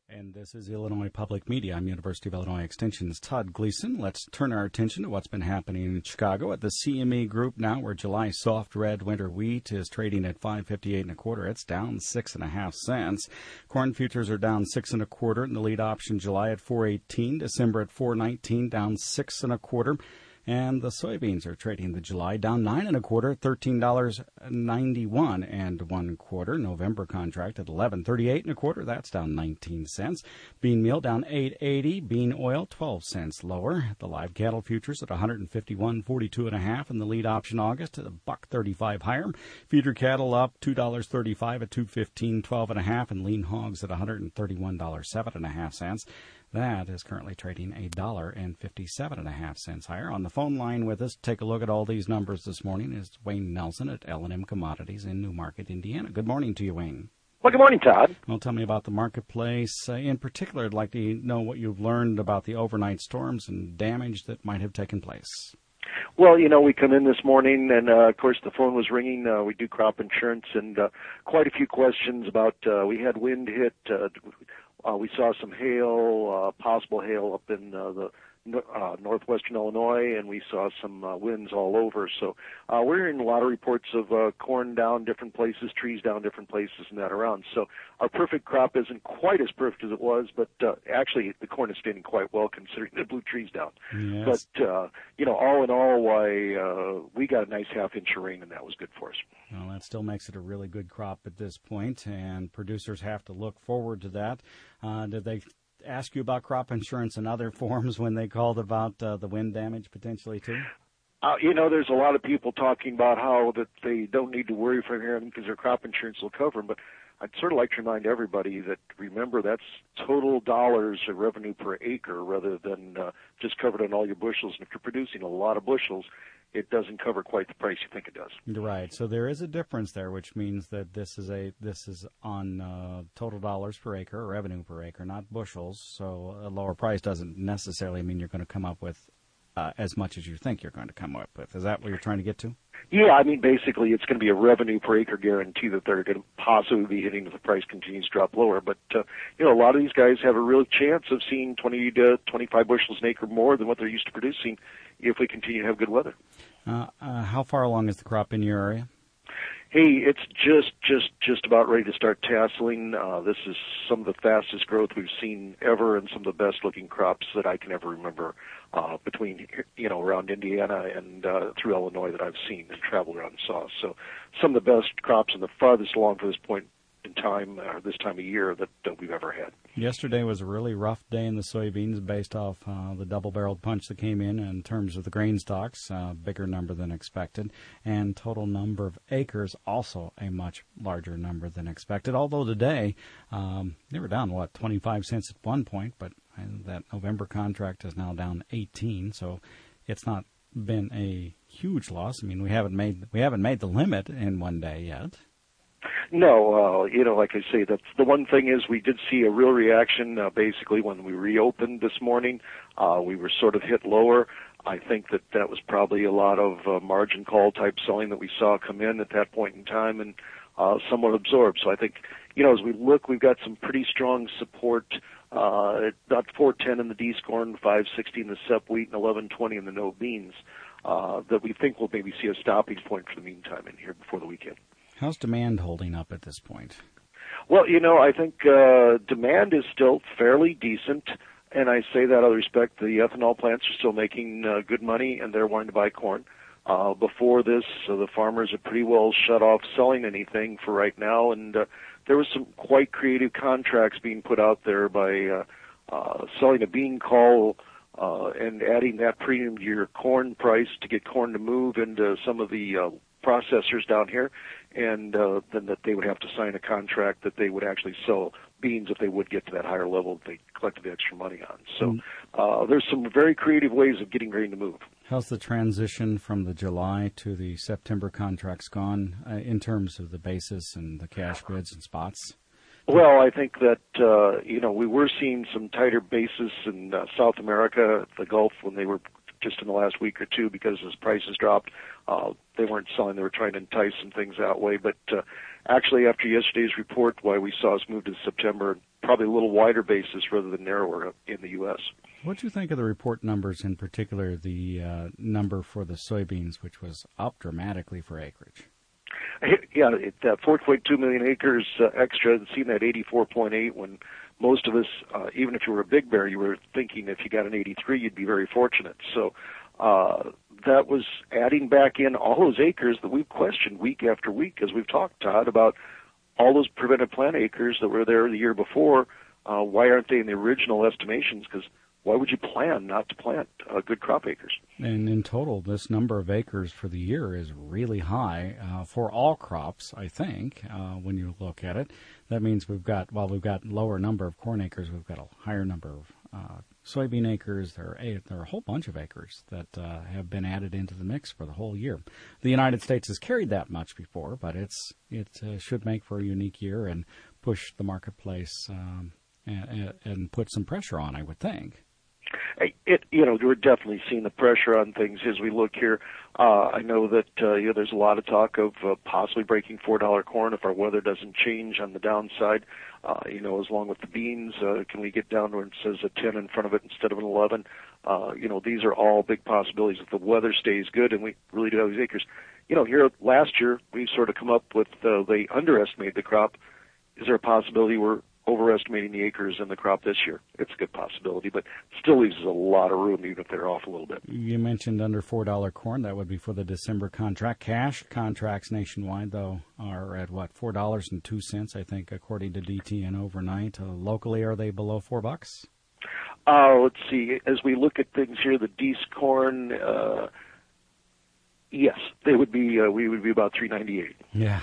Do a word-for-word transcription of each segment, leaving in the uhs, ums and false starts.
And this is Illinois Public Media. I'm University of Illinois Extension's Todd Gleason. Let's turn our attention to what's been happening in Chicago at the C M E Group now, where July soft red winter wheat is trading at five fifty-eight and a quarter. It's down six and a half cents. Corn futures are down six and a quarter. In the lead option, July at four eighteen, December at four nineteen, down six and a quarter. And the soybeans are trading the July down nine and a quarter, thirteen dollars ninety-one and one quarter. November contract at eleven thirty-eight and a quarter. That's down nineteen cents. Bean meal down eight eighty. Bean oil twelve cents lower. The live cattle futures at one fifty-one forty-two and a half. And the lead option August at a buck thirty-five higher. Feeder cattle up two dollars thirty-five at two fifteen twelve and a half. And lean hogs at one thirty-one dollars seven and a half cents. That is currently trading a dollar and fifty-seven and a half cents higher. On the phone line with us, take a look at all these numbers this morning is Wayne Nelson at L and M Commodities in Newmarket, Indiana. Good morning to you, Wayne. Well, good morning, Todd. Well, tell me about the marketplace. Uh, in particular, I'd like to know what you've learned about the overnight storms and damage that might have taken place. Well, you know, we come in this morning, and, uh, of course, the phone was ringing. Uh, we do crop insurance, and uh, quite a few questions about uh, we had wind hit. Uh, uh, we saw some hail, uh, possible hail up in uh, the uh, northwestern Illinois, and we saw some uh, winds all over. So uh, we're hearing a lot of reports of uh, corn down different places, trees down different places, and that around. So our perfect crop isn't quite as perfect as it was, but uh, actually the corn is standing quite well considering the blew trees down. Yes. But, uh, you know, all in all, why uh, we got a nice half inch of rain, and that was good for us. Well, that still makes it a really good crop at this point, and producers have to look forward to that. Uh, did they ask you about crop insurance and other forms when they called about uh, the wind damage potentially too? Uh, you know, there's a lot of people talking about how that they don't need to worry from here because their crop insurance will cover them. But I'd sort of like to remind everybody that, remember, that's total dollars of revenue per acre rather than uh, just covered on all your bushels. And if you're producing a lot of bushels, it doesn't cover quite the price you think it does. Right. So there is a difference there, which means that this is a this is on uh, total dollars per acre, or revenue per acre, not bushels. So a lower price doesn't necessarily mean you're going to come up with uh, as much as you think you're going to come up with. Is that what you're trying to get to? Yeah, I mean, basically, it's going to be a revenue per acre guarantee that they're going to possibly be hitting if the price continues to drop lower. But, uh, you know, a lot of these guys have a real chance of seeing twenty to twenty-five bushels an acre more than what they're used to producing if we continue to have good weather. Uh, uh, how far along is the crop in your area? Hey, it's just, just, just about ready to start tasseling. Uh, this is some of the fastest growth we've seen ever, and some of the best-looking crops that I can ever remember uh, between, you know, around Indiana and uh, through Illinois that I've seen and traveled around and saw. So, some of the best crops and the farthest along for this point in time, or uh, this time of year, that, that we've ever had. Yesterday was a really rough day in the soybeans based off uh, the double-barreled punch that came in in terms of the grain stocks, uh, bigger number than expected, and total number of acres also a much larger number than expected. Although today um, they were down, what, twenty-five cents at one point, but uh, that November contract is now down eighteen, so it's not been a huge loss. I mean, we haven't made we haven't made the limit in one day yet. No, uh, you know, like I say, that's the one thing is we did see a real reaction. Uh, basically, when we reopened this morning, uh, we were sort of hit lower. I think that that was probably a lot of uh, margin call type selling that we saw come in at that point in time and uh, somewhat absorbed. So I think, you know, as we look, we've got some pretty strong support. Uh, at about four ten in the D corn, five sixty in the S E P wheat, and eleven twenty in the no beans. Uh, that we think we'll maybe see a stopping point for the meantime in here before the weekend. How's demand holding up at this point? Well, you know, I think uh, demand is still fairly decent, and I say that out of respect. The ethanol plants are still making uh, good money, and they're wanting to buy corn. Uh, before this, uh, the farmers are pretty well shut off selling anything for right now, and uh, there was some quite creative contracts being put out there by uh, uh, selling a bean call uh, and adding that premium to your corn price to get corn to move into some of the uh, processors down here, and uh, then that they would have to sign a contract that they would actually sell beans if they would get to that higher level that they collected the extra money on. So uh, there's some very creative ways of getting grain to move. How's the transition from the July to the September contracts gone uh, in terms of the basis and the cash bids and spots? Well, I think that, uh, you know, we were seeing some tighter basis in uh, South America, the Gulf, when they were just in the last week or two because as prices dropped. Uh, they weren't selling. They were trying to entice some things that way. But uh, actually, after yesterday's report, why we saw us move to September, probably a little wider basis rather than narrower in the U S. What do you think of the report numbers, in particular the uh, number for the soybeans, which was up dramatically for acreage? Yeah, it, uh, four point two million acres uh, extra, and seen that eighty-four point eight when most of us, uh, even if you were a big bear, you were thinking if you got an eighty-three, you'd be very fortunate. So uh, that was adding back in all those acres that we've questioned week after week, as we've talked, Todd, about all those prevented plant acres that were there the year before. Uh, why aren't they in the original estimations? Because why would you plan not to plant uh, good crop acres? And in total, this number of acres for the year is really high uh, for all crops, I think, uh, when you look at it. That means we've got, while we've got lower number of corn acres, we've got a higher number of uh, soybean acres. There are, a, there are a whole bunch of acres that uh, have been added into the mix for the whole year. The United States has carried that much before, but it's it uh, should make for a unique year and push the marketplace um, and, and put some pressure on, I would think. It, you know, we're definitely seeing the pressure on things as we look here. Uh, I know that, uh, you know, there's a lot of talk of uh, possibly breaking four dollar corn if our weather doesn't change on the downside. Uh, you know, as long with the beans, uh, can we get down where it says a ten in front of it instead of an eleven? Uh, you know, these are all big possibilities if the weather stays good and we really do have these acres. You know, here last year, we've sort of come up with, uh, they underestimated the crop. Is there a possibility we're overestimating the acres in the crop this year? It's a good possibility, but still leaves us a lot of room, even if they're off a little bit. You mentioned under four dollar corn. That would be for the December contract. Cash contracts nationwide, though, are at, what, four dollars and two cents, I think, according to D T N overnight. Uh, locally, are they below four bucks? Uh, let's see. As we look at things here, the Dees corn, uh, yes, they would be. Uh, we would be about three ninety-eight. Yeah.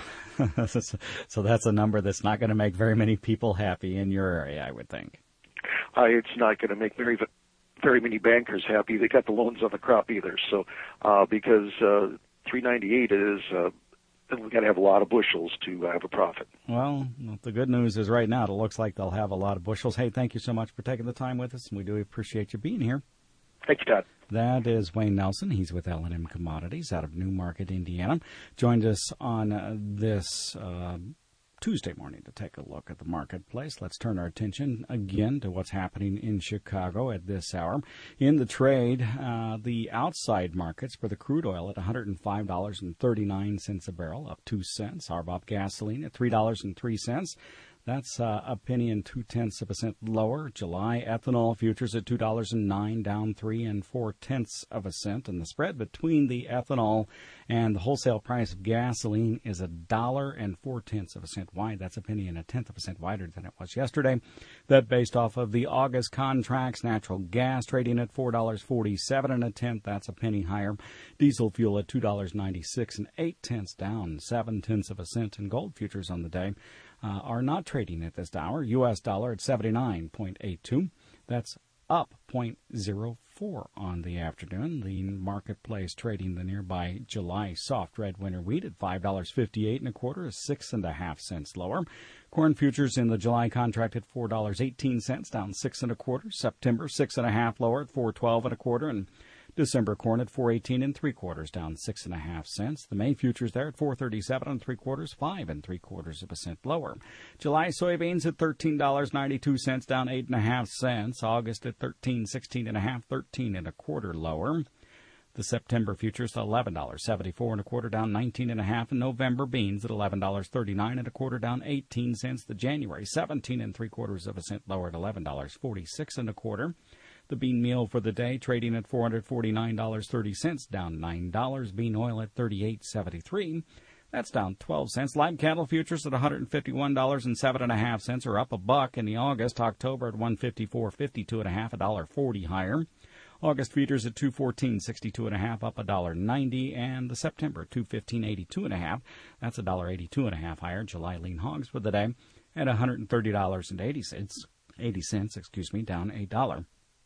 So that's a number that's not going to make very many people happy in your area, I would think. Uh, it's not going to make very very many bankers happy. They got the loans on the crop either. So uh, because uh, three ninety-eight is, uh, we've got to have a lot of bushels to have a profit. Well, the good news is right now it looks like they'll have a lot of bushels. Hey, thank you so much for taking the time with us, and we do appreciate you being here. Thank you, Todd. That is Wayne Nelson. He's with L and M Commodities out of Newmarket, Indiana. Joined us on uh, this uh, Tuesday morning to take a look at the marketplace. Let's turn our attention again to what's happening in Chicago at this hour. In the trade, uh, the outside markets for the crude oil at one hundred five dollars and thirty-nine cents a barrel, up two cents. R B O B gasoline at three dollars and three cents. That's uh, a penny and two-tenths of a cent lower. July ethanol futures at two dollars and nine, down three and four-tenths of a cent. And the spread between the ethanol and the wholesale price of gasoline is a dollar and four-tenths of a cent wide. That's a penny and a tenth of a cent wider than it was yesterday. That based off of the August contracts. Natural gas trading at four dollars and forty-seven cents and a tenth. That's a penny higher. Diesel fuel at two dollars and ninety-six and eight-tenths, down seven-tenths of a cent. And gold futures on the day Uh, are not trading at this hour. U S dollar at seventy-nine point eight two. That's up zero point zero four on the afternoon. The marketplace trading the nearby July soft red winter wheat at five dollars and fifty-eight and a quarter, is six and a half cents lower. Corn futures in the July contract at four dollars and eighteen cents, down six and a quarter. September six and a half lower at four twelve and a quarter, and December corn at four eighteen and three quarters, down six and a half cents. The May futures there at four thirty-seven and three quarters, five and three quarters of a cent lower. July soybeans at thirteen dollars and ninety-two cents, down eight and a half cents. August at thirteen sixteen and a half, thirteen and a quarter lower. The September futures at eleven dollars and seventy-four and a quarter, down nineteen and a half. And November beans at eleven dollars and thirty-nine and a quarter, down eighteen cents. The January seventeen and three quarters of a cent lower at eleven dollars and forty-six and a quarter. The bean meal for the day trading at four hundred forty-nine dollars and thirty cents, down nine dollars. Bean oil at thirty-eight seventy-three. That's down twelve cents. Live cattle futures at one hundred fifty-one dollars and seven and a half cents, are up a buck in the August. October at one fifty-four fifty-two and a half, a dollar forty higher. August feeders at two fourteen sixty-two and a half, up a dollar ninety, and the September two fifteen eighty-two and a half. That's a dollar eighty-two and a half higher. July lean hogs for the day at one hundred thirty dollars and eighty cents. Eighty cents, excuse me, down a dollar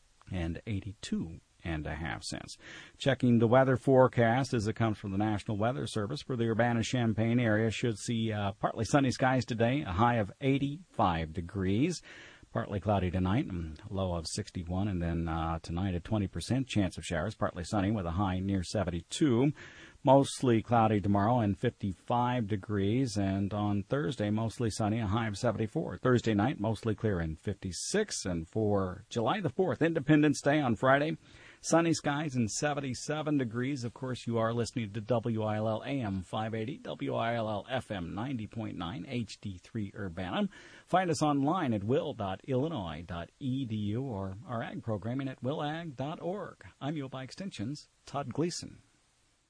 and eighty-two and a half cents. Checking the weather forecast as it comes from the National Weather Service for the Urbana-Champaign area, should see uh, partly sunny skies today, a high of eighty-five degrees. Partly cloudy tonight, low of sixty-one, and then uh, tonight at twenty percent chance of showers, partly sunny with a high near seventy-two. Mostly cloudy tomorrow and fifty-five degrees. And on Thursday, mostly sunny, a high of seventy-four. Thursday night, mostly clear and fifty-six. And for July the fourth, Independence Day on Friday, sunny skies and seventy-seven degrees. Of course, you are listening to W I L L A M five eighty, W I L L F M ninety point nine, H D three Urbana. Find us online at will dot illinois dot e d u or our ag programming at will ag dot org. I'm U of I Extension's Todd Gleason.